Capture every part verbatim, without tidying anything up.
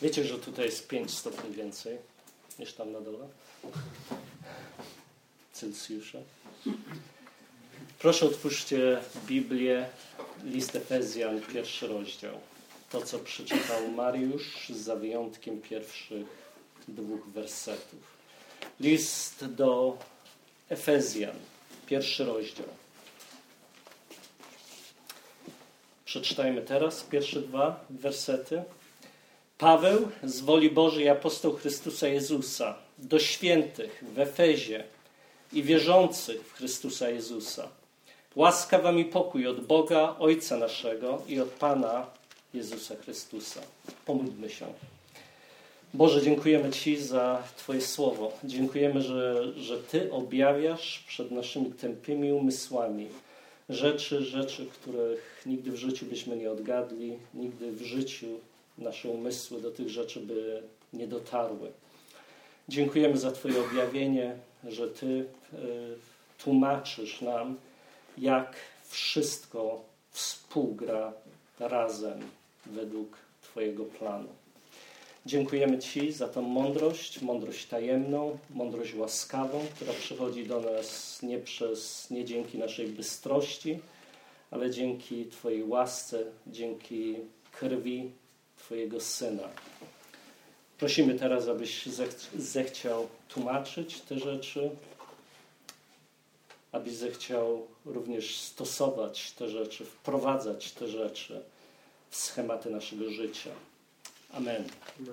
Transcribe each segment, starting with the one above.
Wiecie, że tutaj jest pięć stopni więcej niż tam na dole? Celsjusza. Proszę otwórzcie Biblię, list Efezjan, pierwszy rozdział. To, co przeczytał Mariusz, za wyjątkiem pierwszych dwóch wersetów. List do Efezjan, pierwszy rozdział. Przeczytajmy teraz pierwsze dwa wersety. Paweł, z woli Bożej, apostoł Chrystusa Jezusa, do świętych w Efezie i wierzących w Chrystusa Jezusa. Łaska wam i pokój od Boga, Ojca naszego i od Pana Jezusa Chrystusa. Pomódlmy się. Boże, dziękujemy Ci za Twoje słowo. Dziękujemy, że, że Ty objawiasz przed naszymi tępymi umysłami rzeczy, rzeczy, których nigdy w życiu byśmy nie odgadli, nigdy w życiu nasze umysły do tych rzeczy by nie dotarły. Dziękujemy za Twoje objawienie, że Ty y, tłumaczysz nam, jak wszystko współgra razem według Twojego planu. Dziękujemy Ci za tą mądrość, mądrość tajemną, mądrość łaskawą, która przychodzi do nas nie przez, nie dzięki naszej bystrości, ale dzięki Twojej łasce, dzięki krwi Twojego Syna. Prosimy teraz, abyś zechciał tłumaczyć te rzeczy, abyś zechciał również stosować te rzeczy, wprowadzać te rzeczy w schematy naszego życia. Amen.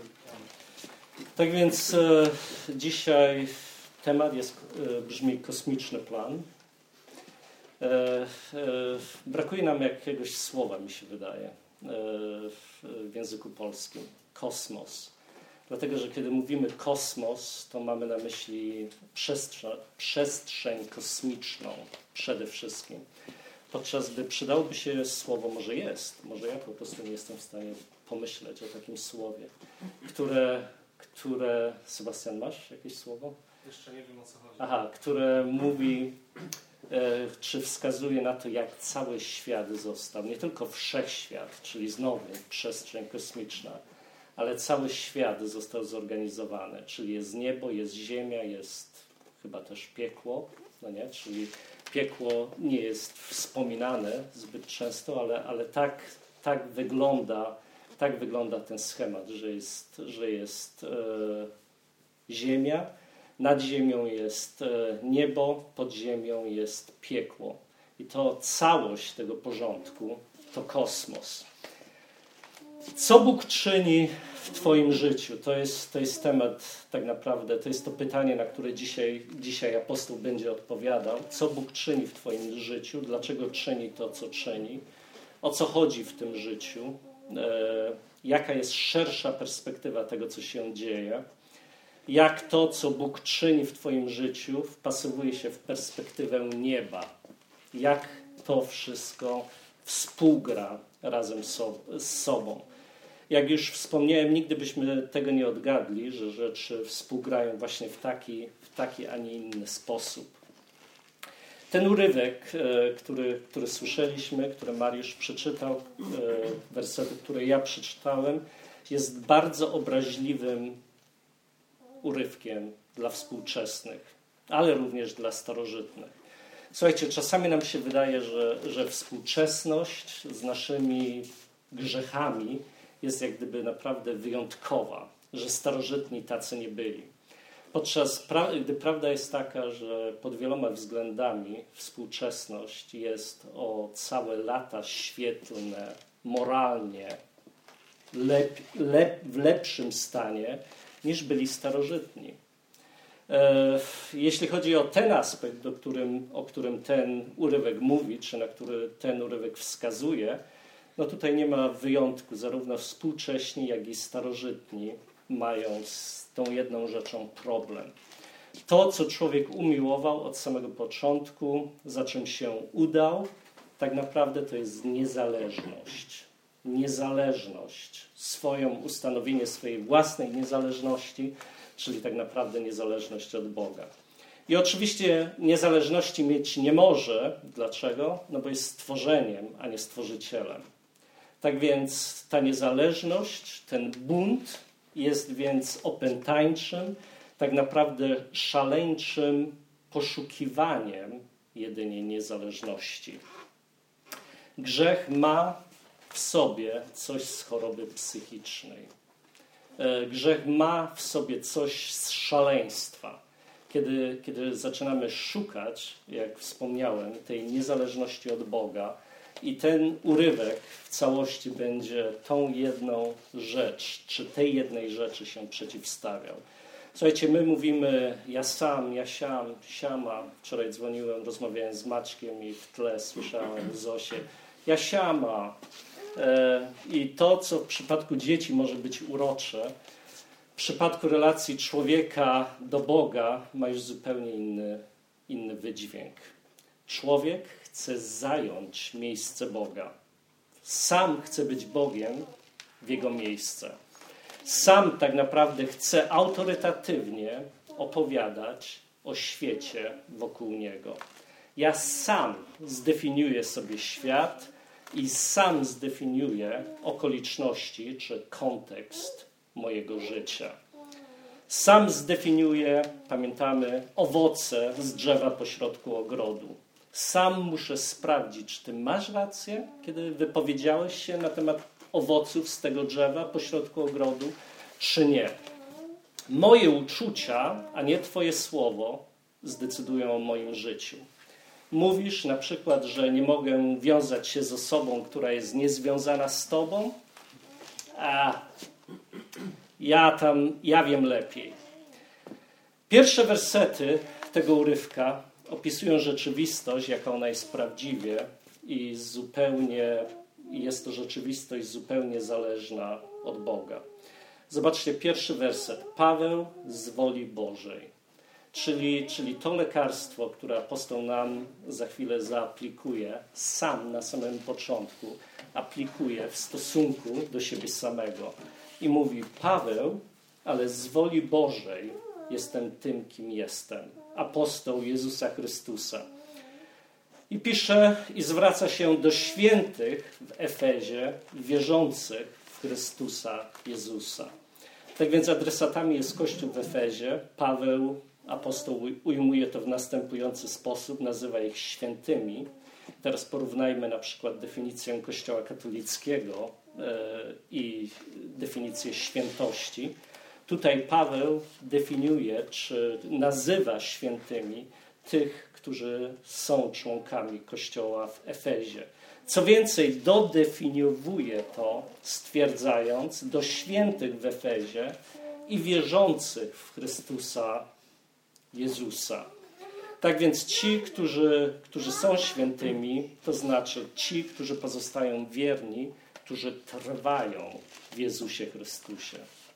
Tak więc e, dzisiaj temat jest, e, brzmi kosmiczny plan. E, e, brakuje nam jakiegoś słowa, mi się wydaje, e, w, w języku polskim. Kosmos. Dlatego, że kiedy mówimy kosmos, to mamy na myśli przestrzeń, przestrzeń kosmiczną przede wszystkim. Podczas gdy przydałoby się słowo, może jest, może ja po prostu nie jestem w stanie pomyśleć o takim słowie, które, które... Sebastian, masz jakieś słowo? Jeszcze nie wiem, o co chodzi. Aha, które mówi, e, czy wskazuje na to, jak cały świat został, nie tylko wszechświat, czyli znowu przestrzeń kosmiczna, ale cały świat został zorganizowany, czyli jest niebo, jest ziemia, jest chyba też piekło, no nie? Czyli piekło nie jest wspominane zbyt często, ale, ale tak, tak, wygląda, tak wygląda ten schemat, że jest, że jest e, ziemia, nad ziemią jest e, niebo, pod ziemią jest piekło. I to całość tego porządku to kosmos. Co Bóg czyni w Twoim życiu? To jest, to jest temat tak naprawdę, to jest to pytanie, na które dzisiaj, dzisiaj apostoł będzie odpowiadał. Co Bóg czyni w Twoim życiu? Dlaczego czyni to, co czyni? O co chodzi w tym życiu? E, jaka jest szersza perspektywa tego, co się dzieje? Jak to, co Bóg czyni w Twoim życiu, wpasowuje się w perspektywę nieba? Jak to wszystko współgra razem so, z sobą? Jak już wspomniałem, nigdy byśmy tego nie odgadli, że rzeczy współgrają właśnie w taki, w taki, a nie inny sposób. Ten urywek, który, który słyszeliśmy, który Mariusz przeczytał, wersety, które ja przeczytałem, jest bardzo obraźliwym urywkiem dla współczesnych, ale również dla starożytnych. Słuchajcie, czasami nam się wydaje, że, że współczesność z naszymi grzechami jest jak gdyby naprawdę wyjątkowa, że starożytni tacy nie byli. Podczas gdy prawda jest taka, że pod wieloma względami współczesność jest o całe lata świetlne, moralnie, lep, lep, w lepszym stanie niż byli starożytni. Jeśli chodzi o ten aspekt, do którym, o którym ten urywek mówi, czy na który ten urywek wskazuje, no tutaj nie ma wyjątku. Zarówno współcześni, jak i starożytni mają z tą jedną rzeczą problem. To, co człowiek umiłował od samego początku, za czym się udał, tak naprawdę to jest niezależność. Niezależność. Swoją, ustanowienie swojej własnej niezależności, czyli tak naprawdę niezależność od Boga. I oczywiście niezależności mieć nie może. Dlaczego? No bo jest stworzeniem, a nie stworzycielem. Tak więc ta niezależność, ten bunt Jest więc opętańczym, tak naprawdę szaleńczym poszukiwaniem jedynie niezależności. Grzech ma w sobie coś z choroby psychicznej. Grzech ma w sobie coś z szaleństwa. Kiedy, kiedy zaczynamy szukać, jak wspomniałem, tej niezależności od Boga i ten urywek w całości będzie tą jedną rzecz, czy tej jednej rzeczy się przeciwstawiał. Słuchajcie, my mówimy ja sam, ja siam, siama. Wczoraj dzwoniłem, rozmawiałem z Maćkiem i w tle słyszałem Zosię. Ja siama. E, I to, co w przypadku dzieci może być urocze, w przypadku relacji człowieka do Boga ma już zupełnie inny, inny wydźwięk. Człowiek chce zająć miejsce Boga. Sam chce być Bogiem w Jego miejsce. Sam tak naprawdę chce autorytatywnie opowiadać o świecie wokół niego. Ja sam zdefiniuję sobie świat i sam zdefiniuję okoliczności czy kontekst mojego życia. Sam zdefiniuję, pamiętamy, owoce z drzewa pośrodku ogrodu. Sam muszę sprawdzić, czy ty masz rację, kiedy wypowiedziałeś się na temat owoców z tego drzewa pośrodku ogrodu, czy nie. Moje uczucia, a nie twoje słowo, zdecydują o moim życiu. Mówisz na przykład, że nie mogę wiązać się z osobą, która jest niezwiązana z tobą, a ja tam, ja wiem lepiej. Pierwsze wersety tego urywka opisują rzeczywistość, jaka ona jest prawdziwie i zupełnie jest to rzeczywistość zupełnie zależna od Boga. Zobaczcie, pierwszy werset. Paweł z woli Bożej. Czyli, czyli to lekarstwo, które apostoł nam za chwilę zaaplikuje, sam na samym początku aplikuje w stosunku do siebie samego. I mówi, Paweł, ale z woli Bożej jestem tym, kim jestem. Apostoł Jezusa Chrystusa. I pisze i zwraca się do świętych w Efezie, wierzących w Chrystusa Jezusa. Tak więc adresatami jest Kościół w Efezie. Paweł, apostoł, ujmuje to w następujący sposób, nazywa ich świętymi. Teraz porównajmy na przykład definicję Kościoła katolickiego i definicję świętości. Tutaj Paweł definiuje, czy nazywa świętymi tych, którzy są członkami Kościoła w Efezie. Co więcej, dodefiniowuje to, stwierdzając, do świętych w Efezie i wierzących w Chrystusa Jezusa. Tak więc ci, którzy, którzy są świętymi, to znaczy ci, którzy pozostają wierni, którzy trwają w Jezusie Chrystusie.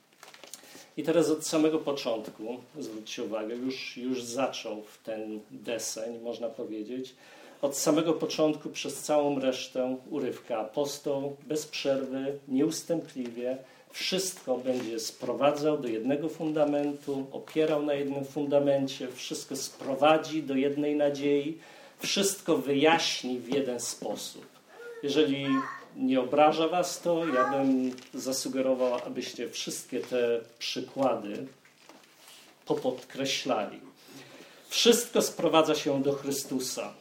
I teraz od samego początku, zwróćcie uwagę, już, już zaczął ten deseń, można powiedzieć. Od samego początku przez całą resztę urywka apostoł bez przerwy, nieustępliwie wszystko będzie sprowadzał do jednego fundamentu, opierał na jednym fundamencie, wszystko sprowadzi do jednej nadziei, wszystko wyjaśni w jeden sposób. Jeżeli nie obraża was to, ja bym zasugerował, abyście wszystkie te przykłady popodkreślali. Wszystko sprowadza się do Chrystusa.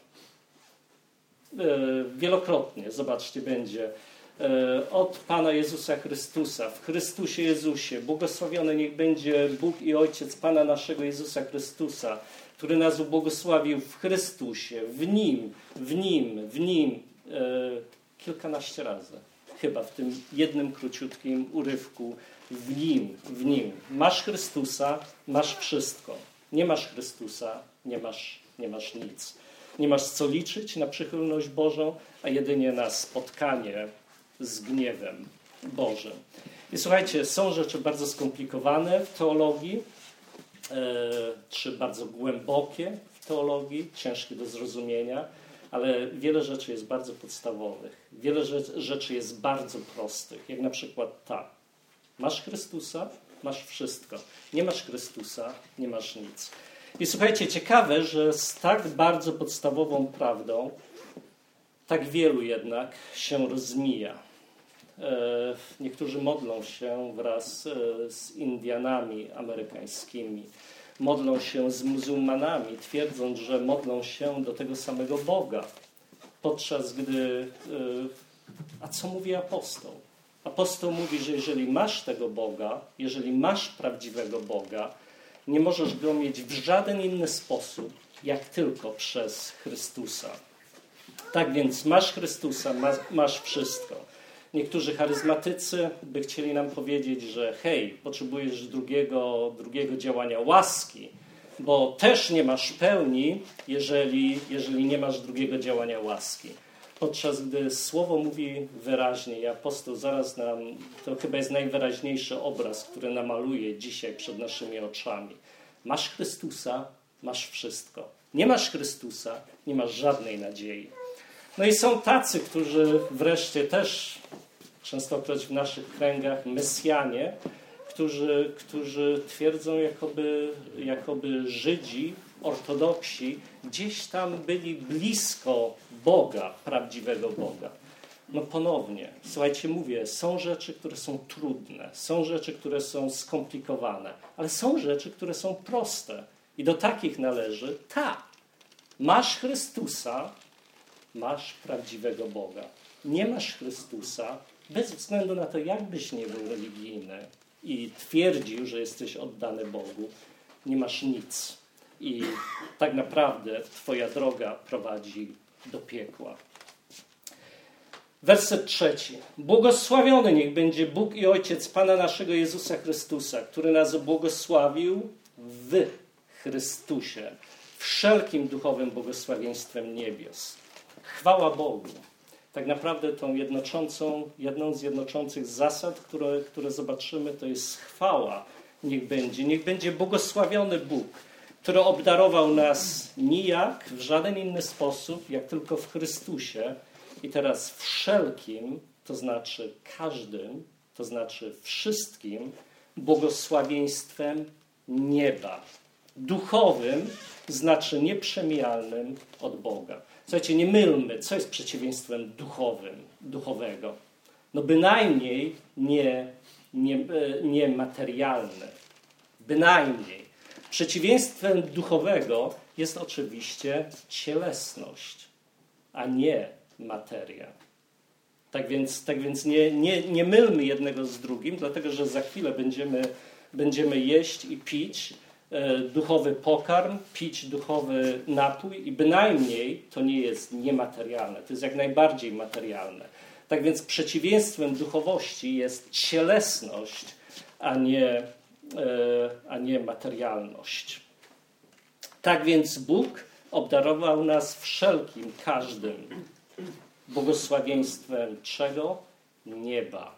Wielokrotnie, zobaczcie, będzie od Pana Jezusa Chrystusa, w Chrystusie Jezusie, błogosławiony niech będzie Bóg i Ojciec Pana naszego Jezusa Chrystusa, który nas ubłogosławił w Chrystusie, w Nim, w Nim, w Nim, kilkanaście razy, chyba w tym jednym króciutkim urywku, w Nim, w Nim. Masz Chrystusa, masz wszystko. Nie masz Chrystusa, nie masz, nie masz nic. Nie masz co liczyć na przychylność Bożą, a jedynie na spotkanie z gniewem Bożym. I słuchajcie, są rzeczy bardzo skomplikowane w teologii, e, czy bardzo głębokie w teologii, ciężkie do zrozumienia, ale wiele rzeczy jest bardzo podstawowych. Wiele rzeczy jest bardzo prostych, jak na przykład ta. Masz Chrystusa, masz wszystko. Nie masz Chrystusa, nie masz nic. I słuchajcie, ciekawe, że z tak bardzo podstawową prawdą tak wielu jednak się rozmija. niektórzy modlą się wraz z Indianami amerykańskimi. Modlą się z muzułmanami, twierdząc, że modlą się do tego samego Boga. Podczas gdy... A co mówi apostoł? Apostoł mówi, że jeżeli masz tego Boga, jeżeli masz prawdziwego Boga, nie możesz go mieć w żaden inny sposób, jak tylko przez Chrystusa. Tak więc masz Chrystusa, masz, masz wszystko. Niektórzy charyzmatycy by chcieli nam powiedzieć, że hej, potrzebujesz drugiego, drugiego działania łaski, bo też nie masz pełni, jeżeli, jeżeli nie masz drugiego działania łaski. Podczas gdy Słowo mówi wyraźnie i apostoł zaraz nam, to chyba jest najwyraźniejszy obraz, który namaluje dzisiaj przed naszymi oczami. Masz Chrystusa, masz wszystko. Nie masz Chrystusa, nie masz żadnej nadziei. No i są tacy, którzy wreszcie też, częstokroć w naszych kręgach, Mesjanie, którzy, którzy twierdzą, jakoby, jakoby Żydzi, ortodoksi, gdzieś tam byli blisko Boga, prawdziwego Boga. No ponownie, słuchajcie, mówię, są rzeczy, które są trudne, są rzeczy, które są skomplikowane, ale są rzeczy, które są proste. I do takich należy ta. Masz Chrystusa, masz prawdziwego Boga. Nie masz Chrystusa, bez względu na to, jakbyś nie był religijny i twierdził, że jesteś oddany Bogu, nie masz nic. I tak naprawdę twoja droga prowadzi do piekła. Werset trzeci. Błogosławiony niech będzie Bóg i Ojciec Pana naszego Jezusa Chrystusa, który nas błogosławił w Chrystusie wszelkim duchowym błogosławieństwem niebios. Chwała Bogu. Tak naprawdę tą jednoczącą, jedną z jednoczących zasad, które, które zobaczymy, to jest chwała. Niech będzie. Niech będzie błogosławiony Bóg, który obdarował nas nijak, w żaden inny sposób, jak tylko w Chrystusie. I teraz wszelkim, to znaczy każdym, to znaczy wszystkim, błogosławieństwem nieba. Duchowym znaczy nieprzemijalnym od Boga. Słuchajcie, nie mylmy, co jest przeciwieństwem duchowym, duchowego. No bynajmniej nie, nie, nie materialne. Bynajmniej. Przeciwieństwem duchowego jest oczywiście cielesność, a nie materia. Tak więc, tak więc nie, nie, nie mylmy jednego z drugim, dlatego że za chwilę będziemy, będziemy jeść i pić e, duchowy pokarm, pić duchowy napój i bynajmniej to nie jest niematerialne, to jest jak najbardziej materialne. Tak więc przeciwieństwem duchowości jest cielesność, a nie, e, a nie materialność. Tak więc Bóg obdarował nas wszelkim, każdym błogosławieństwem czego? Nieba.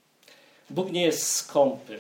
Bóg nie jest skąpy.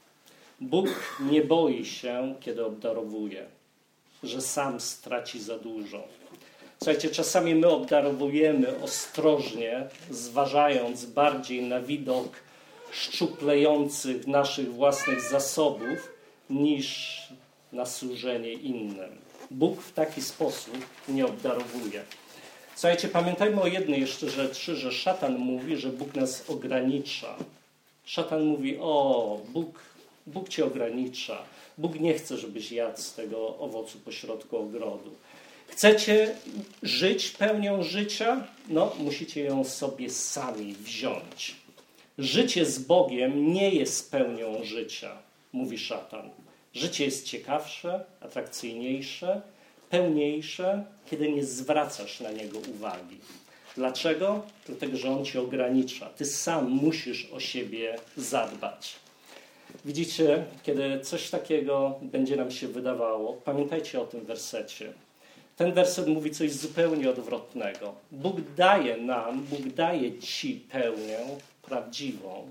Bóg nie boi się, kiedy obdarowuje, że sam straci za dużo. Słuchajcie, czasami my obdarowujemy ostrożnie, zważając bardziej na widok szczuplejących naszych własnych zasobów, niż na służenie innym. Bóg w taki sposób nie obdarowuje. Słuchajcie, pamiętajmy o jednej jeszcze rzeczy, że szatan mówi, że Bóg nas ogranicza. Szatan mówi, o, Bóg, Bóg cię ogranicza. Bóg nie chce, żebyś jadł z tego owocu pośrodku ogrodu. Chcecie żyć pełnią życia? No, musicie ją sobie sami wziąć. Życie z Bogiem nie jest pełnią życia, mówi szatan. Życie jest ciekawsze, atrakcyjniejsze, pełniejsze, kiedy nie zwracasz na niego uwagi. Dlaczego? Dlatego, że on cię ogranicza. Ty sam musisz o siebie zadbać. Widzicie, kiedy coś takiego będzie nam się wydawało, pamiętajcie o tym wersecie. Ten werset mówi coś zupełnie odwrotnego. Bóg daje nam, Bóg daje ci pełnię prawdziwą,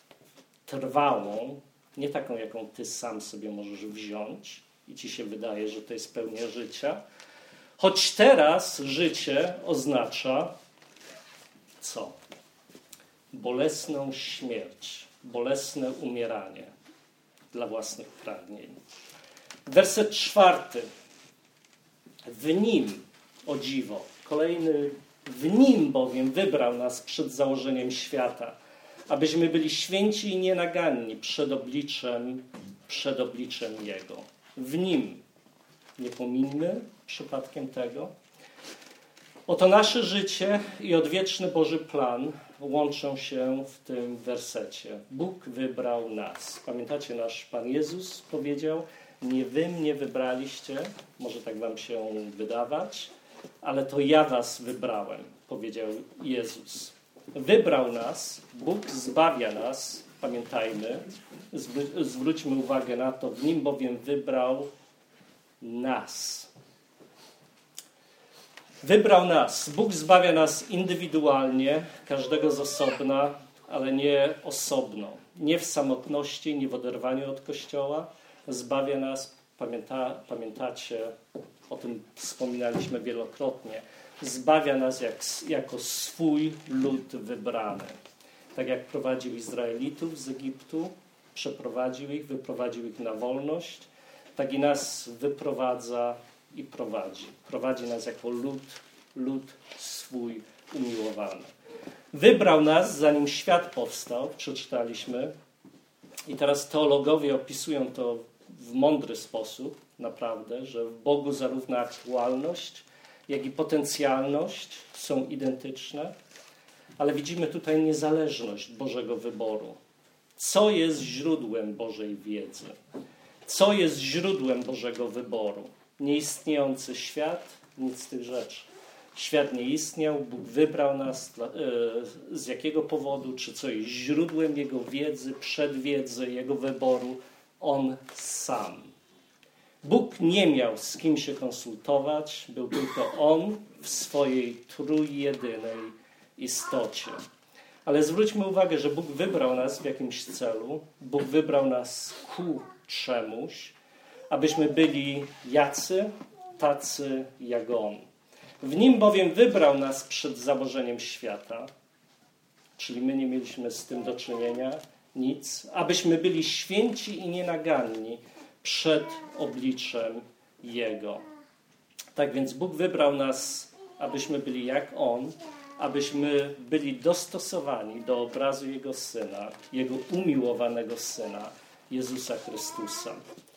trwałą, nie taką, jaką ty sam sobie możesz wziąć i ci się wydaje, że to jest pełnia życia. Choć teraz życie oznacza co? Bolesną śmierć, bolesne umieranie dla własnych pragnień. Werset czwarty. W Nim, o dziwo, kolejny, w Nim bowiem wybrał nas przed założeniem świata, abyśmy byli święci i nienaganni przed obliczem, przed obliczem Jego. W Nim. Nie pomińmy przypadkiem tego. Oto nasze życie i odwieczny Boży plan łączą się w tym wersecie. Bóg wybrał nas. Pamiętacie, nasz Pan Jezus powiedział: nie wy mnie wybraliście, może tak wam się wydawać, ale to ja was wybrałem, powiedział Jezus. Wybrał nas, Bóg zbawia nas, pamiętajmy, zwróćmy uwagę na to, w Nim bowiem wybrał nas. Wybrał nas. Bóg zbawia nas indywidualnie, każdego z osobna, ale nie osobno. Nie w samotności, nie w oderwaniu od Kościoła. Zbawia nas, pamięta, pamiętacie, o tym wspominaliśmy wielokrotnie, zbawia nas jak, jako swój lud wybrany. Tak jak prowadził Izraelitów z Egiptu, przeprowadził ich, wyprowadził ich na wolność, tak i nas wyprowadza i prowadzi. Prowadzi nas jako lud, lud swój umiłowany. Wybrał nas, zanim świat powstał, przeczytaliśmy. I teraz teologowie opisują to w mądry sposób, naprawdę, że w Bogu zarówno aktualność, jak i potencjalność są identyczne, ale widzimy tutaj niezależność Bożego wyboru. Co jest źródłem Bożej wiedzy? Co jest źródłem Bożego wyboru? Nieistniejący świat, nic z tych rzeczy. Świat nie istniał, Bóg wybrał nas z jakiego powodu, czy co jest źródłem Jego wiedzy, przedwiedzy, Jego wyboru? On sam. Bóg nie miał z kim się konsultować, był tylko On w swojej trójjedynej istocie. Ale zwróćmy uwagę, że Bóg wybrał nas w jakimś celu, Bóg wybrał nas ku czemuś, abyśmy byli jacy, tacy jak On. W Nim bowiem wybrał nas przed założeniem świata, czyli my nie mieliśmy z tym do czynienia nic, abyśmy byli święci i nienaganni przed obliczem Jego. Tak więc Bóg wybrał nas, abyśmy byli jak On, abyśmy byli dostosowani do obrazu Jego Syna, Jego umiłowanego Syna, Jezusa Chrystusa.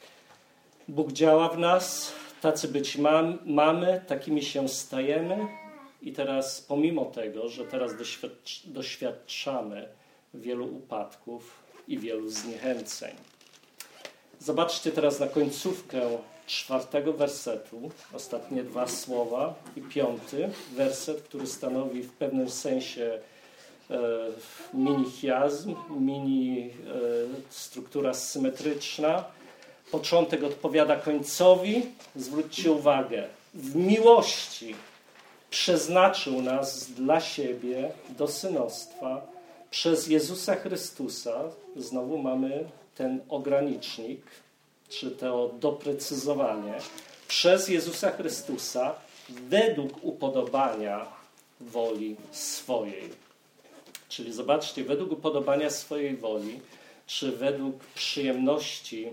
Bóg działa w nas, tacy być mam, mamy, takimi się stajemy i teraz pomimo tego, że teraz doświadcz, doświadczamy wielu upadków i wielu zniechęceń. Zobaczcie teraz na końcówkę czwartego wersetu, ostatnie dwa słowa i piąty werset, który stanowi w pewnym sensie e, mini chiazm, mini e, struktura symetryczna. Początek odpowiada końcowi. Zwróćcie uwagę, w miłości przeznaczył nas dla siebie do synostwa przez Jezusa Chrystusa. Znowu mamy ten ogranicznik, czy to doprecyzowanie. Przez Jezusa Chrystusa według upodobania woli swojej. Czyli zobaczcie, według upodobania swojej woli, czy według przyjemności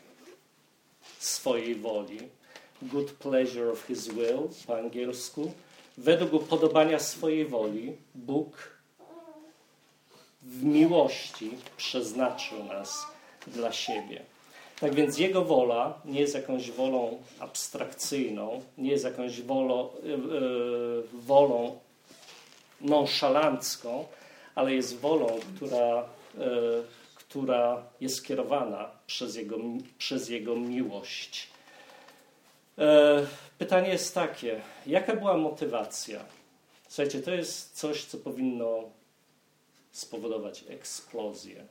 swojej woli, good pleasure of his will po angielsku, według upodobania swojej woli Bóg w miłości przeznaczył nas dla siebie. Tak więc Jego wola nie jest jakąś wolą abstrakcyjną, nie jest jakąś wolą, yy, wolą nonszalancką, ale jest wolą, która, yy, która jest skierowana przez Jego, przez Jego miłość. Yy, pytanie jest takie, jaka była motywacja? Słuchajcie, to jest coś, co powinno spowodować eksplozję.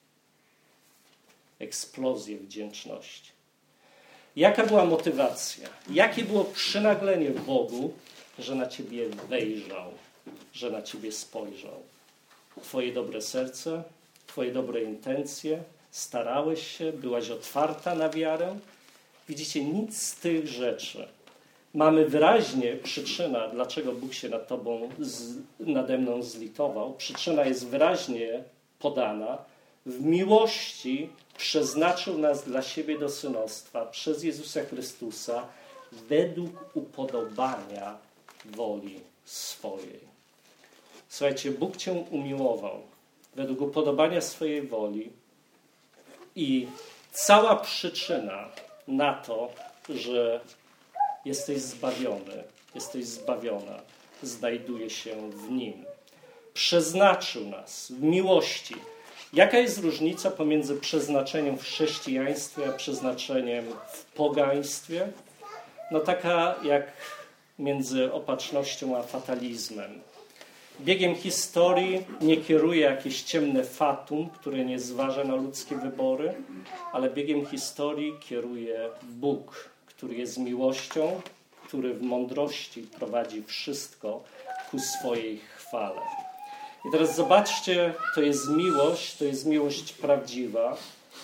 Eksplozję wdzięczności. Jaka była motywacja? Jakie było przynaglenie w Bogu, że na ciebie wejrzał, że na ciebie spojrzał? Twoje dobre serce, twoje dobre intencje, starałeś się, byłaś otwarta na wiarę. Widzicie, nic z tych rzeczy. Mamy wyraźnie przyczyna, dlaczego Bóg się nad tobą, z, nade mną zlitował. Przyczyna jest wyraźnie podana. W miłości przeznaczył nas dla siebie do synostwa przez Jezusa Chrystusa według upodobania woli swojej. Słuchajcie, Bóg cię umiłował według upodobania swojej woli i cała przyczyna na to, że jesteś zbawiony, jesteś zbawiona, znajduje się w Nim. Przeznaczył nas w miłości. Jaka jest różnica pomiędzy przeznaczeniem w chrześcijaństwie a przeznaczeniem w pogaństwie? No taka jak między opatrznością a fatalizmem. Biegiem historii nie kieruje jakieś ciemne fatum, które nie zważa na ludzkie wybory, ale biegiem historii kieruje Bóg, który jest miłością, który w mądrości prowadzi wszystko ku swojej chwale. I teraz zobaczcie, to jest miłość, to jest miłość prawdziwa.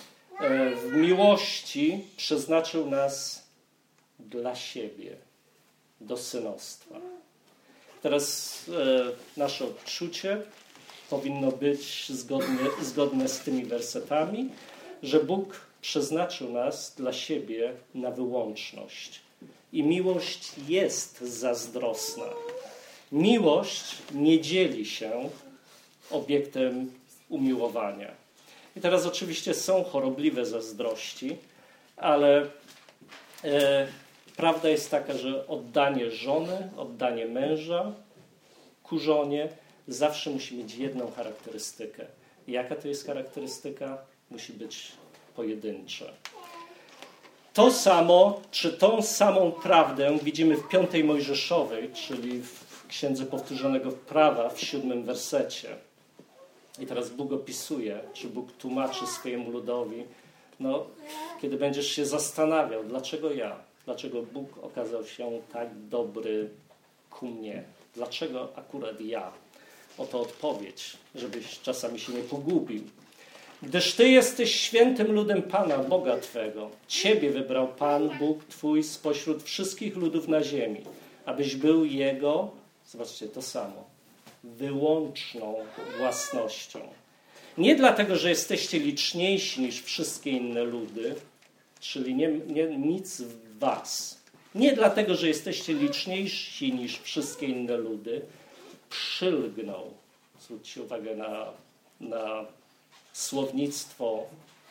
W miłości przeznaczył nas dla siebie, do synostwa. Teraz e, nasze odczucie powinno być zgodne, zgodne z tymi wersetami, że Bóg przeznaczył nas dla siebie na wyłączność. I miłość jest zazdrosna. Miłość nie dzieli się obiektem umiłowania. I teraz oczywiście są chorobliwe zazdrości, ale e, prawda jest taka, że oddanie żony, oddanie męża ku żonie zawsze musi mieć jedną charakterystykę. I jaka to jest charakterystyka? Musi być pojedyncze. To samo, czy tą samą prawdę widzimy w piątej Mojżeszowej, czyli w Księdze Powtórzonego Prawa w siódmym wersecie. I teraz Bóg opisuje, czy Bóg tłumaczy swojemu ludowi, no, kiedy będziesz się zastanawiał, dlaczego ja, dlaczego Bóg okazał się tak dobry ku mnie, dlaczego akurat ja. Oto odpowiedź, żebyś czasami się nie pogubił. Gdyż Ty jesteś świętym ludem Pana, Boga Twego. Ciebie wybrał Pan, Bóg Twój spośród wszystkich ludów na ziemi, abyś był Jego, zobaczcie to samo, wyłączną własnością. Nie dlatego, że jesteście liczniejsi niż wszystkie inne ludy, czyli nie, nie, nic w was. Nie dlatego, że jesteście liczniejsi niż wszystkie inne ludy, przylgnął. Zwróćcie uwagę na, na słownictwo,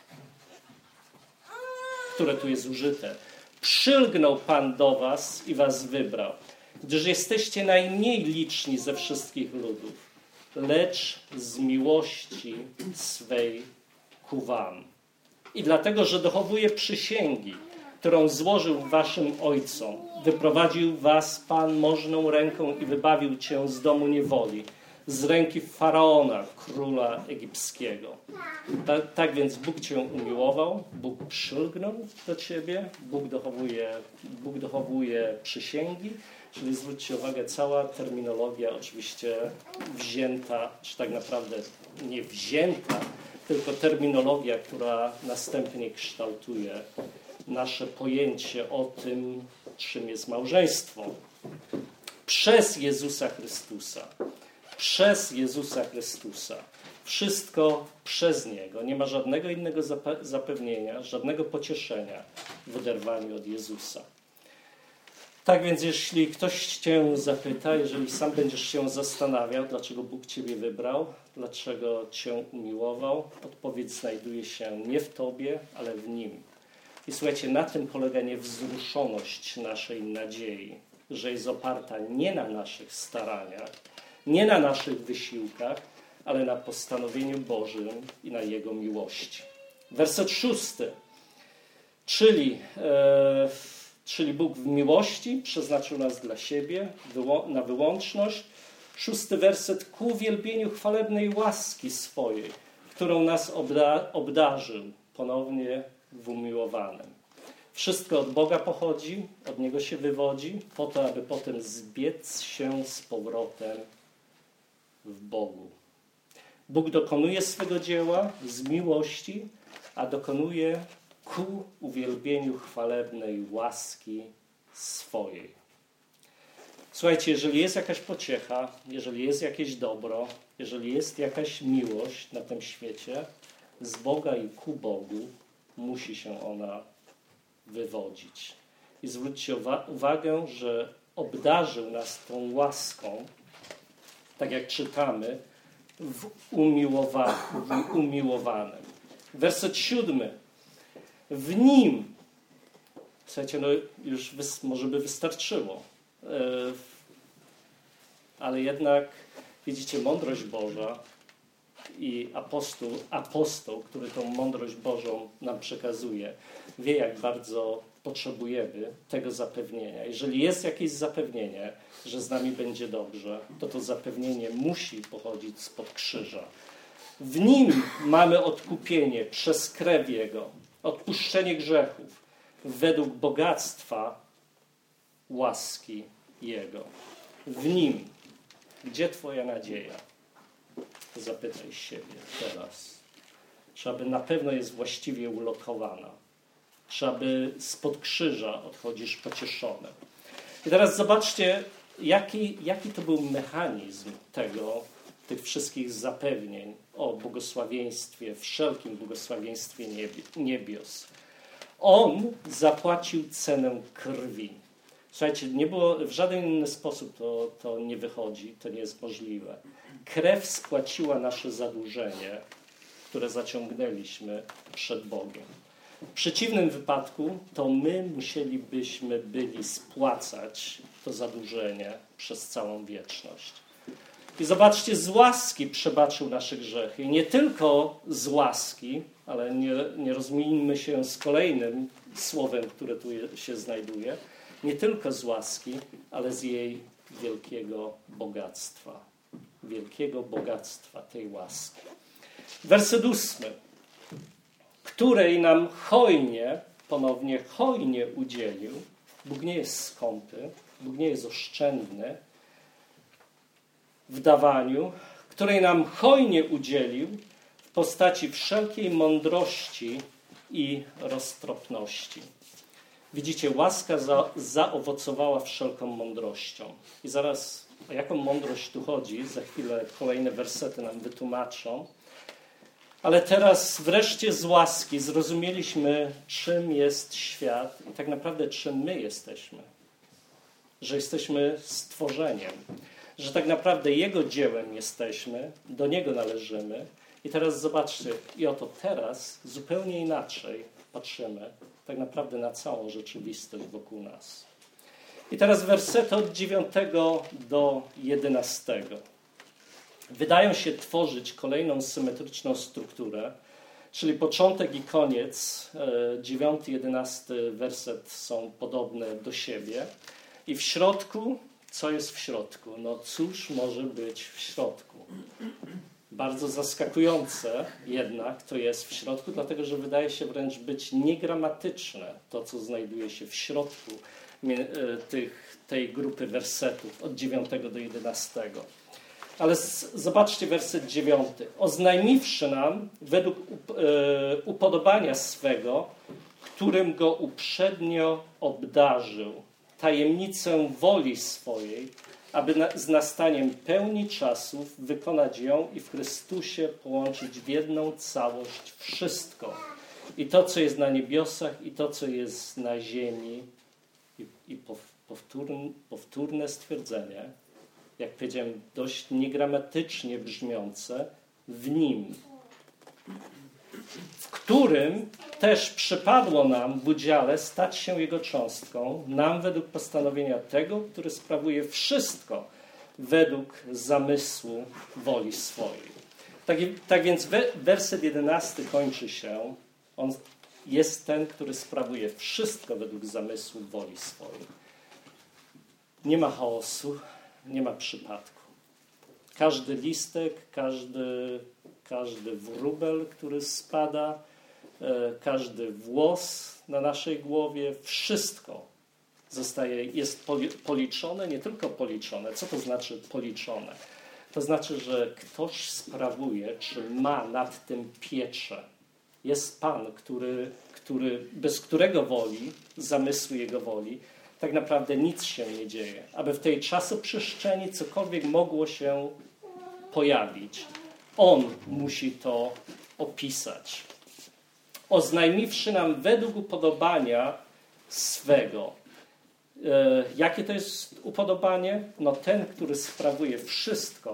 które tu jest użyte. Przylgnął Pan do was i was wybrał, gdyż jesteście najmniej liczni ze wszystkich ludów, lecz z miłości swej ku wam. I dlatego, że dochowuje przysięgi, którą złożył waszym ojcom, wyprowadził was Pan możną ręką i wybawił cię z domu niewoli, z ręki Faraona, króla egipskiego. Tak, tak więc Bóg cię umiłował, Bóg przylgnął do ciebie, Bóg dochowuje, Bóg dochowuje przysięgi, czyli zwróćcie uwagę, cała terminologia oczywiście wzięta, czy tak naprawdę nie wzięta, tylko terminologia, która następnie kształtuje nasze pojęcie o tym, czym jest małżeństwo. Przez Jezusa Chrystusa. Przez Jezusa Chrystusa. Wszystko przez Niego. Nie ma żadnego innego zapewnienia, żadnego pocieszenia w oderwaniu od Jezusa. Tak więc jeśli ktoś cię zapyta, jeżeli sam będziesz się zastanawiał, dlaczego Bóg ciebie wybrał, dlaczego cię umiłował, odpowiedź znajduje się nie w tobie, ale w Nim. I słuchajcie, na tym polega niewzruszoność naszej nadziei, że jest oparta nie na naszych staraniach, nie na naszych wysiłkach, ale na postanowieniu Bożym i na Jego miłości. Werset szósty. Czyli, e, czyli Bóg w miłości przeznaczył nas dla siebie na wyłączność. Szósty werset. Ku uwielbieniu chwalebnej łaski swojej, którą nas obda- obdarzył ponownie w umiłowanym. Wszystko od Boga pochodzi, od Niego się wywodzi, po to, aby potem zbiec się z powrotem w Bogu. Bóg dokonuje swego dzieła z miłości, a dokonuje ku uwielbieniu chwalebnej łaski swojej. Słuchajcie, jeżeli jest jakaś pociecha, jeżeli jest jakieś dobro, jeżeli jest jakaś miłość na tym świecie, z Boga i ku Bogu musi się ona wywodzić. I zwróćcie uwa- uwagę, że obdarzył nas tą łaską, tak jak czytamy, w, umiłowa, w umiłowanym. Werset siódmy. W nim, słuchajcie, no już wys, może by wystarczyło, yy, ale jednak widzicie, mądrość Boża i apostoł, apostoł, który tą mądrość Bożą nam przekazuje, wie, jak bardzo potrzebujemy tego zapewnienia. Jeżeli jest jakieś zapewnienie, że z nami będzie dobrze, to to zapewnienie musi pochodzić spod krzyża. W nim mamy odkupienie przez krew Jego, odpuszczenie grzechów według bogactwa łaski Jego. W nim. Gdzie Twoja nadzieja? Zapytaj siebie teraz. Czy aby na pewno jest właściwie ulokowana? Czy aby spod krzyża odchodzisz pocieszony? I teraz zobaczcie, jaki, jaki to był mechanizm tego, tych wszystkich zapewnień o błogosławieństwie, wszelkim błogosławieństwie niebios. On zapłacił cenę krwi. Słuchajcie, nie było, w żaden inny sposób to, to nie wychodzi, to nie jest możliwe. Krew spłaciła nasze zadłużenie, które zaciągnęliśmy przed Bogiem. W przeciwnym wypadku to my musielibyśmy byli spłacać to zadłużenie przez całą wieczność. I zobaczcie, z łaski przebaczył nasze grzechy. I nie tylko z łaski, ale nie, nie rozmijmy się z kolejnym słowem, które tu się znajduje. Nie tylko z łaski, ale z jej wielkiego bogactwa. Wielkiego bogactwa tej łaski. Werset ósmy. Której nam hojnie, ponownie hojnie udzielił. Bóg nie jest skąpy, Bóg nie jest oszczędny w dawaniu, której nam hojnie udzielił w postaci wszelkiej mądrości i roztropności. Widzicie, łaska za, zaowocowała wszelką mądrością. I zaraz, o jaką mądrość tu chodzi, za chwilę kolejne wersety nam wytłumaczą. Ale teraz wreszcie z łaski zrozumieliśmy, czym jest świat i tak naprawdę czym my jesteśmy. Że jesteśmy stworzeniem, że tak naprawdę Jego dziełem jesteśmy, do Niego należymy. I teraz zobaczcie, i oto teraz zupełnie inaczej patrzymy tak naprawdę na całą rzeczywistość wokół nas. I teraz wersety od dziewiątego do jedenastego. Wydają się tworzyć kolejną symetryczną strukturę, czyli początek i koniec, dziewiąty, jedenasty werset są podobne do siebie. I w środku, co jest w środku? No cóż może być w środku? Bardzo zaskakujące jednak to jest w środku, dlatego że wydaje się wręcz być niegramatyczne to, co znajduje się w środku tych, tej grupy wersetów od dziewiątego do jedenastego. Ale z, zobaczcie werset dziewiąty. Oznajmiwszy nam według e, upodobania swego, którym go uprzednio obdarzył, tajemnicę woli swojej, aby na, z nastaniem pełni czasów wykonać ją i w Chrystusie połączyć w jedną całość wszystko. I to, co jest na niebiosach, i to, co jest na ziemi. I, i powtórne, powtórne stwierdzenie, jak powiedziałem, dość niegramatycznie brzmiące, w Nim, w którym też przypadło nam w udziale stać się Jego cząstką, nam według postanowienia tego, który sprawuje wszystko według zamysłu woli swojej. Tak, tak więc werset jedenasty kończy się, on jest ten, który sprawuje wszystko według zamysłu woli swojej. Nie ma chaosu, nie ma przypadku. Każdy listek, każdy, każdy wróbel, który spada, każdy włos na naszej głowie, wszystko zostaje, jest policzone, nie tylko policzone. Co to znaczy policzone? To znaczy, że ktoś sprawuje, czy ma nad tym pieczę. Jest Pan, który, który, bez którego woli, zamysłu Jego woli, tak naprawdę nic się nie dzieje. Aby w tej czasoprzestrzeni cokolwiek mogło się pojawić, On musi to opisać. Oznajmiwszy nam według upodobania swego. E, jakie to jest upodobanie? No ten, który sprawuje wszystko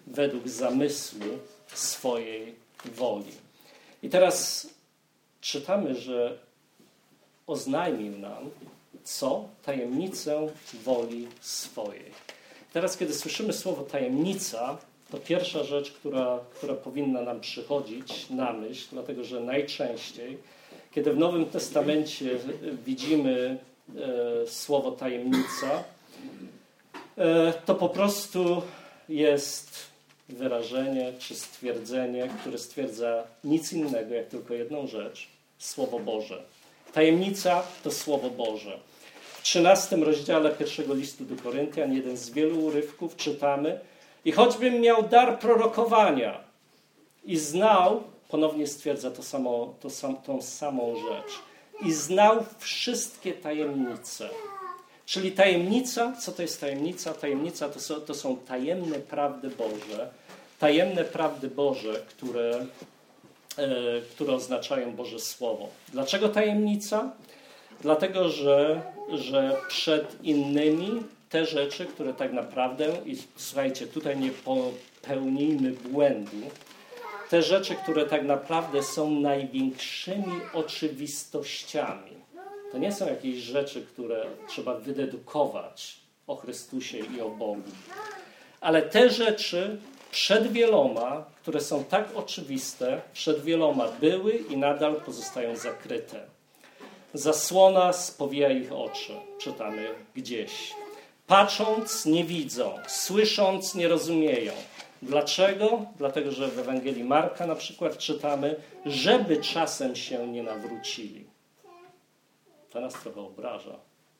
według zamysłu swojej woli. I teraz czytamy, że oznajmił nam, co? Tajemnicę woli swojej. Teraz, kiedy słyszymy słowo tajemnica, to pierwsza rzecz, która, która powinna nam przychodzić na myśl, dlatego że najczęściej, kiedy w Nowym Testamencie widzimy e, słowo tajemnica, e, to po prostu jest wyrażenie czy stwierdzenie, które stwierdza nic innego, jak tylko jedną rzecz. Słowo Boże. Tajemnica to Słowo Boże. W trzynastym rozdziale pierwszego listu do Koryntian, jeden z wielu urywków, czytamy: i choćbym miał dar prorokowania i znał, ponownie stwierdza to samo, to sam, tą samą rzecz, i znał wszystkie tajemnice. Czyli tajemnica, co to jest tajemnica? Tajemnica to są, to są tajemne prawdy Boże, tajemne prawdy Boże, które, e, które oznaczają Boże Słowo. Dlaczego tajemnica? Dlatego, że, że przed innymi te rzeczy, które tak naprawdę, i słuchajcie, tutaj nie popełnijmy błędu, te rzeczy, które tak naprawdę są największymi oczywistościami. To nie są jakieś rzeczy, które trzeba wydedukować o Chrystusie i o Bogu. Ale te rzeczy przed wieloma, które są tak oczywiste, przed wieloma były i nadal pozostają zakryte. Zasłona spowija ich oczy, czytamy gdzieś. Patrząc nie widzą, słysząc nie rozumieją. Dlaczego? Dlatego, że w Ewangelii Marka na przykład czytamy, żeby czasem się nie nawrócili. To nas trochę obraża.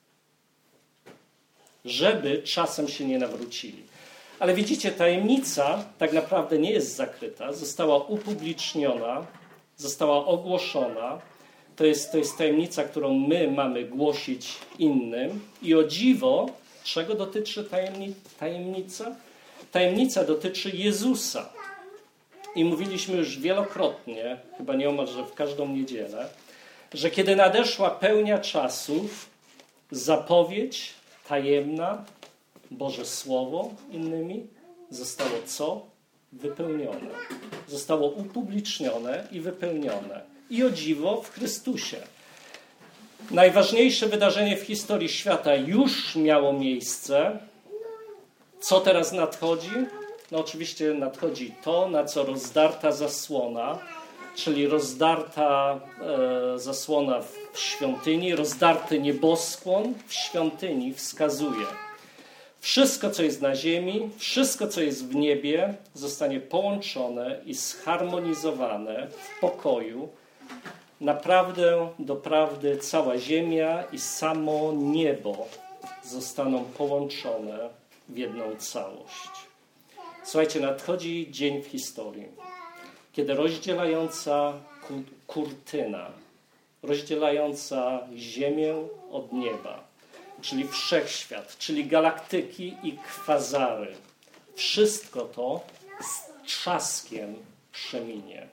Żeby czasem się nie nawrócili. Ale widzicie, tajemnica tak naprawdę nie jest zakryta, została upubliczniona, została ogłoszona. To jest, to jest tajemnica, którą my mamy głosić innym. I o dziwo, czego dotyczy tajemni- tajemnica? Tajemnica dotyczy Jezusa. I mówiliśmy już wielokrotnie, chyba nieomalże w każdą niedzielę, że kiedy nadeszła pełnia czasów, zapowiedź tajemna, Boże Słowo innymi, zostało co? Wypełnione. Zostało upublicznione i wypełnione. I o dziwo w Chrystusie. Najważniejsze wydarzenie w historii świata już miało miejsce. Co teraz nadchodzi? No oczywiście nadchodzi to, na co rozdarta zasłona, czyli rozdarta e, zasłona w świątyni, rozdarty nieboskłon w świątyni wskazuje. Wszystko, co jest na ziemi, wszystko, co jest w niebie, zostanie połączone i zharmonizowane w pokoju. Naprawdę, doprawdy, cała ziemia i samo niebo zostaną połączone w jedną całość. Słuchajcie, nadchodzi dzień w historii, kiedy rozdzielająca kurtyna, rozdzielająca ziemię od nieba, czyli wszechświat, czyli galaktyki i kwazary, wszystko to z trzaskiem przeminie.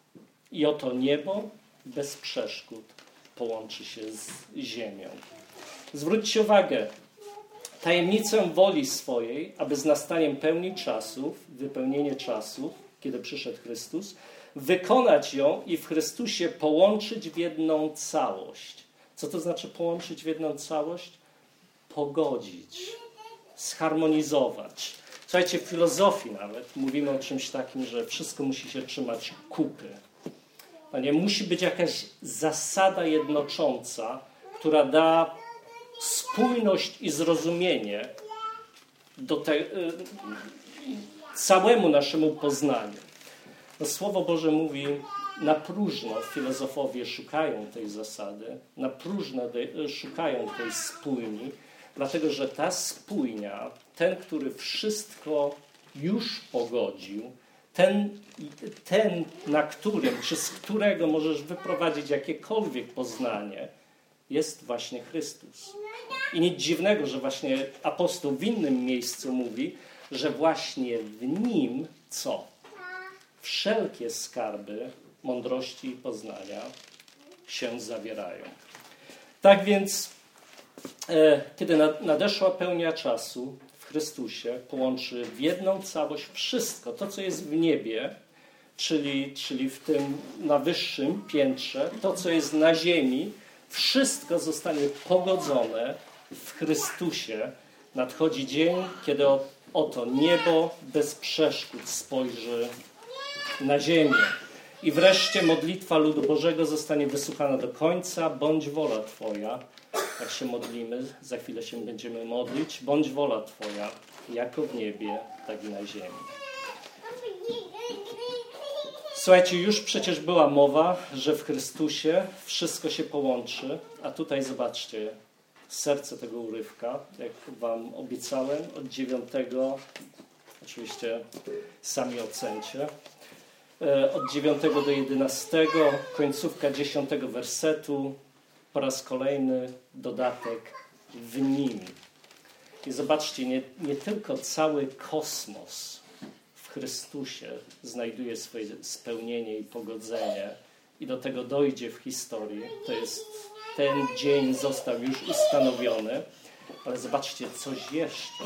I oto niebo bez przeszkód połączy się z ziemią. Zwróćcie uwagę, tajemnicę woli swojej, aby z nastaniem pełni czasów, wypełnienie czasów, kiedy przyszedł Chrystus, wykonać ją i w Chrystusie połączyć w jedną całość. Co to znaczy połączyć w jedną całość? Pogodzić, zharmonizować. Słuchajcie, w filozofii nawet mówimy o czymś takim, że wszystko musi się trzymać kupy. Nie musi być jakaś zasada jednocząca, która da spójność i zrozumienie do te, całemu naszemu poznaniu. No, Słowo Boże mówi, na próżno filozofowie szukają tej zasady, na próżno de, szukają tej spójni, dlatego że ta spójnia, ten, który wszystko już pogodził, ten, ten na którym, czy z którego możesz wyprowadzić jakiekolwiek poznanie, jest właśnie Chrystus. I nic dziwnego, że właśnie apostoł w innym miejscu mówi, że właśnie w Nim co? Wszelkie skarby mądrości i poznania się zawierają. Tak więc kiedy nadeszła pełnia czasu, w Chrystusie połączy w jedną całość wszystko, to co jest w niebie, czyli, czyli w tym na wyższym piętrze, to co jest na ziemi, wszystko zostanie pogodzone w Chrystusie. Nadchodzi dzień, kiedy oto niebo bez przeszkód spojrzy na ziemię. I wreszcie modlitwa ludu Bożego zostanie wysłuchana do końca. Bądź wola Twoja. Jak się modlimy, za chwilę się będziemy modlić. Bądź wola Twoja, jako w niebie, tak i na ziemi. Słuchajcie, już przecież była mowa, że w Chrystusie wszystko się połączy. A tutaj zobaczcie, serce tego urywka, jak wam obiecałem, od dziewiątego, oczywiście sami ocencie, od dziewiątego do jedenastego, końcówka dziesiątego wersetu, po raz kolejny dodatek w nim. I zobaczcie, nie, nie tylko cały kosmos w Chrystusie znajduje swoje spełnienie i pogodzenie i do tego dojdzie w historii. To jest, ten dzień został już ustanowiony, ale zobaczcie, coś jeszcze.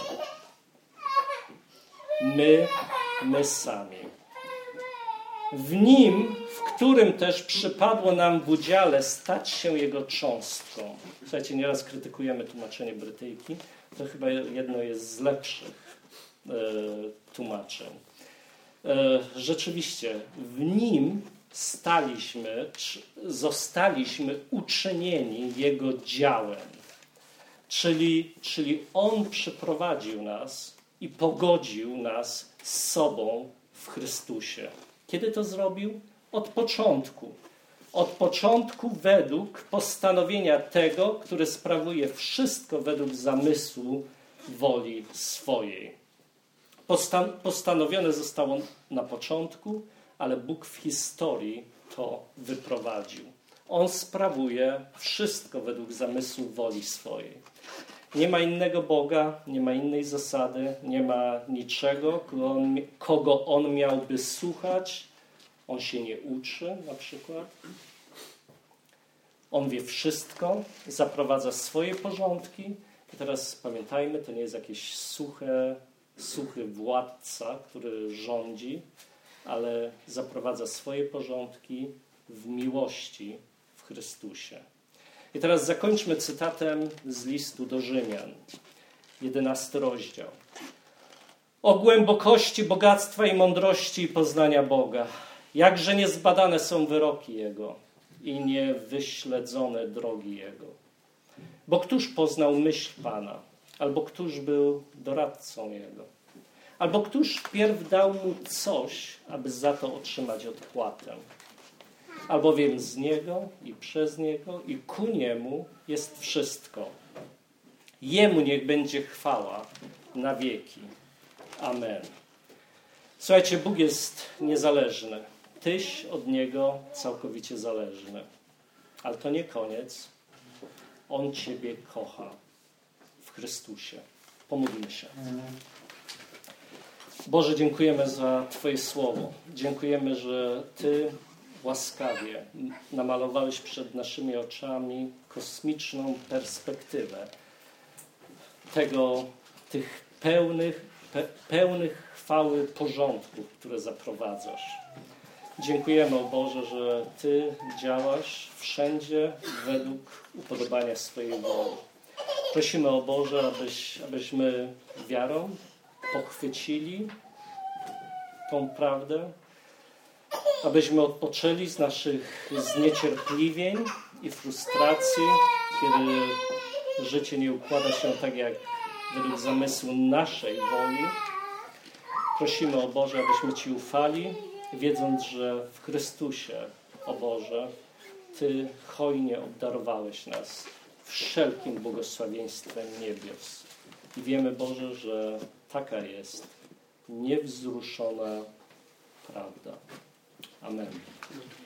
My, my sami. W nim, w którym też przypadło nam w udziale stać się jego cząstką. Słuchajcie, nieraz krytykujemy tłumaczenie Brytyjki. To chyba jedno jest z lepszych e, tłumaczeń. E, rzeczywiście, w nim staliśmy, zostaliśmy uczynieni jego działem. Czyli, czyli on przyprowadził nas i pogodził nas z sobą w Chrystusie. Kiedy to zrobił? Od początku. Od początku według postanowienia tego, który sprawuje wszystko według zamysłu woli swojej. Postan- postanowione zostało na początku, ale Bóg w historii to wyprowadził. On sprawuje wszystko według zamysłu woli swojej. Nie ma innego Boga, nie ma innej zasady, nie ma niczego, kogo on, kogo on miałby słuchać. On się nie uczy na przykład. On wie wszystko, zaprowadza swoje porządki. I teraz pamiętajmy, to nie jest jakiś suche, suchy władca, który rządzi, ale zaprowadza swoje porządki w miłości w Chrystusie. I teraz zakończmy cytatem z listu do Rzymian, jedenasty rozdział. O głębokości bogactwa i mądrości i poznania Boga. Jakże niezbadane są wyroki Jego i niewyśledzone drogi Jego. Bo któż poznał myśl Pana? Albo któż był doradcą Jego? Albo któż wpierw dał mu coś, aby za to otrzymać odpłatę? Albowiem z Niego i przez Niego i ku Niemu jest wszystko. Jemu niech będzie chwała na wieki. Amen. Słuchajcie, Bóg jest niezależny. Tyś od Niego całkowicie zależny. Ale to nie koniec. On Ciebie kocha w Chrystusie. Pomódlmy się. Boże, dziękujemy za Twoje słowo. Dziękujemy, że Ty łaskawie namalowałeś przed naszymi oczami kosmiczną perspektywę tego, tych pełnych, pe, pełnych chwały porządków, które zaprowadzasz. Dziękujemy, o Boże, że Ty działasz wszędzie według upodobania swojej woli. Prosimy, o Boże, abyś, abyśmy wiarą pochwycili tą prawdę, abyśmy odpoczęli z naszych zniecierpliwień i frustracji, kiedy życie nie układa się tak, jak według zamysłu naszej woli. Prosimy, o Boże, abyśmy Ci ufali, wiedząc, że w Chrystusie, o Boże, Ty hojnie obdarowałeś nas wszelkim błogosławieństwem niebios. I wiemy, Boże, że taka jest niewzruszona prawda. Amen.